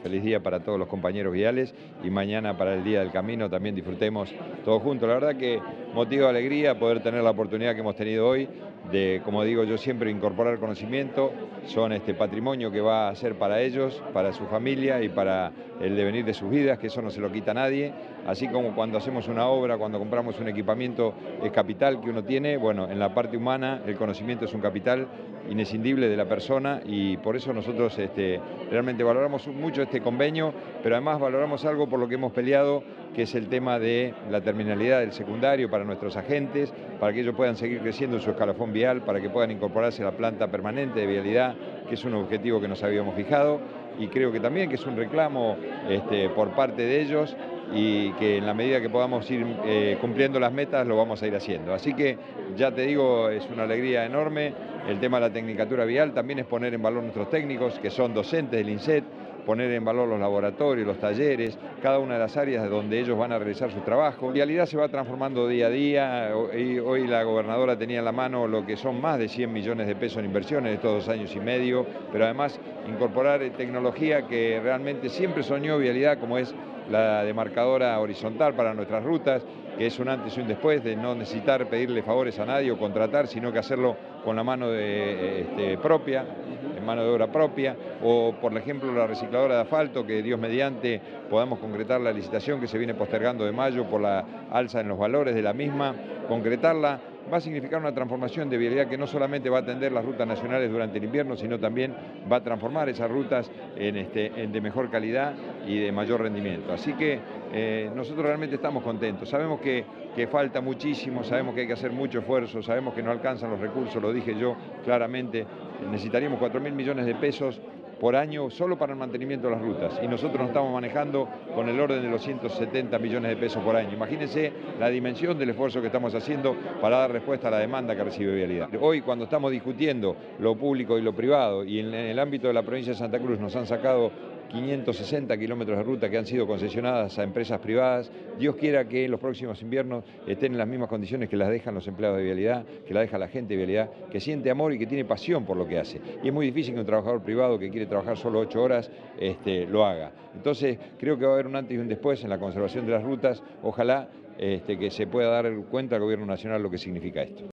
feliz día para todos los compañeros viales y mañana para el Día del Camino también disfrutemos todos juntos. La verdad que motivo de alegría poder tener la oportunidad que hemos tenido hoy de, como digo yo siempre, incorporar conocimiento. Son patrimonio que va a ser para ellos, para su familia y para el devenir de sus vidas, que eso no se lo quita a nadie. Así como cuando hacemos una obra, cuando compramos un equipamiento, es capital que uno tiene. Bueno, en la parte humana el conocimiento es un capital inescindible de la persona y por eso nosotros realmente valoramos mucho este convenio, pero además valoramos algo por lo que hemos peleado, que es el tema de la terminalidad del secundario para nuestros agentes, para que ellos puedan seguir creciendo en su escalafón vial, para que puedan incorporarse a la planta permanente de vialidad, que es un objetivo que nos habíamos fijado y creo que también que es un reclamo por parte de ellos y que en la medida que podamos ir cumpliendo las metas lo vamos a ir haciendo. Así que ya te digo, es una alegría enorme. El tema de la tecnicatura vial también es poner en valor nuestros técnicos, que son docentes del INSET, poner en valor los laboratorios, los talleres, cada una de las áreas donde ellos van a realizar su trabajo. La vialidad se va transformando día a día. Hoy la gobernadora tenía en la mano lo que son más de 100 millones de pesos en inversiones en estos 2 años y medio, pero además incorporar tecnología que realmente siempre soñó vialidad, como es la demarcadora horizontal para nuestras rutas, que es un antes y un después de no necesitar pedirle favores a nadie o contratar, sino que hacerlo con la mano propia, en mano de obra propia, o por ejemplo la recicladora de asfalto, que Dios mediante podamos concretar la licitación que se viene postergando de mayo por la alza en los valores de la misma, concretarla. Va a significar una transformación de vialidad que no solamente va a atender las rutas nacionales durante el invierno, sino también va a transformar esas rutas en de mejor calidad y de mayor rendimiento. Así que nosotros realmente estamos contentos. Sabemos que falta muchísimo, sabemos que hay que hacer mucho esfuerzo, sabemos que no alcanzan los recursos, lo dije yo claramente. Necesitaríamos 4.000 millones de pesos por año solo para el mantenimiento de las rutas y nosotros nos estamos manejando con el orden de los 170 millones de pesos por año. Imagínense la dimensión del esfuerzo que estamos haciendo para dar respuesta a la demanda que recibe vialidad. Hoy, cuando estamos discutiendo lo público y lo privado y en el ámbito de la provincia de Santa Cruz nos han sacado 560 kilómetros de ruta que han sido concesionadas a empresas privadas. Dios quiera que los próximos inviernos estén en las mismas condiciones que las dejan los empleados de vialidad, que la deja la gente de vialidad, que siente amor y que tiene pasión por lo que hace. Y es muy difícil que un trabajador privado que quiere trabajar solo 8 horas lo haga. Entonces creo que va a haber un antes y un después en la conservación de las rutas. Ojalá que se pueda dar cuenta al Gobierno Nacional lo que significa esto.